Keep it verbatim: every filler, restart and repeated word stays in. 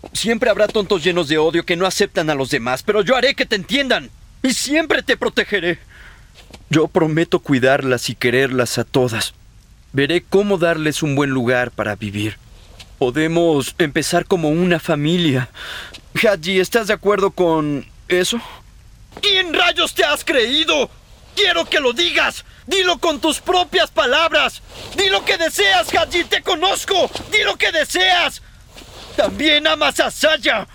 Siempre habrá tontos llenos de odio que no aceptan a los demás, pero yo haré que te entiendan. Y siempre te protegeré. Yo prometo cuidarlas y quererlas a todas. Veré cómo darles un buen lugar para vivir. Podemos empezar como una familia. Hadji, ¿estás de acuerdo con eso? ¿Quién rayos te has creído? ¡Quiero que lo digas! ¡Dilo con tus propias palabras! ¡Di lo que deseas, Hadji! ¡Te conozco! ¡Di lo que deseas! ¡También amas a Saya!